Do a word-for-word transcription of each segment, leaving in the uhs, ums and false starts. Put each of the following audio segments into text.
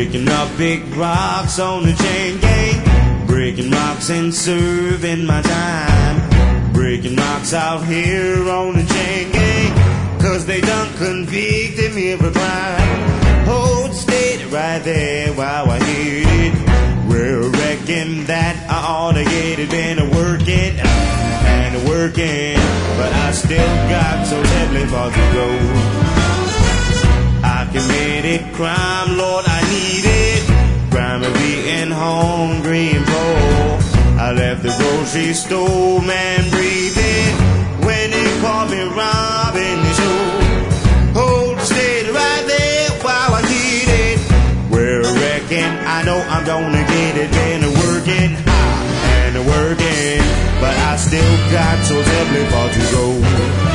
breaking up big rocks on the chain gang, breaking rocks and serving my time, breaking rocks out here on the chain gang, cause they done convicted me of a crime. Hold steady right there while I hit it. Well, reckon that I ought to get it. Been a working and a working, but I still got so terribly far to go. I committed crime, Lord, I need it. Crime of being hungry and poor. I left the grocery store, man, breathing, when they called me robbing the store. Hold steady right there while I hit it. Well, reckon I know I'm gonna get it. Been a working and a working, but I still got so terribly far to go.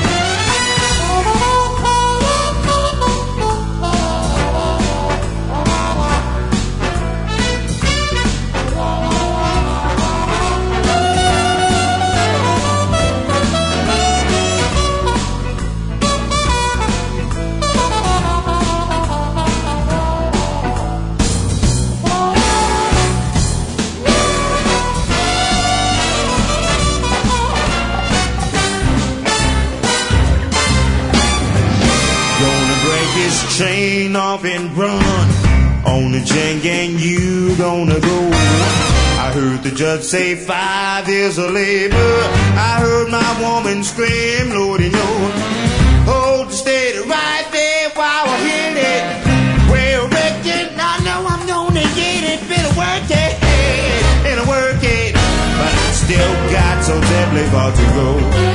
This train off and run on the chain gang, you gonna go. I heard the judge say five years of labor. I heard my woman scream, Lordy, no. Hold steady right there while I hit it. Well, reckon I know I'm gonna get it. Been a working and a working, but I still got so terribly far to go.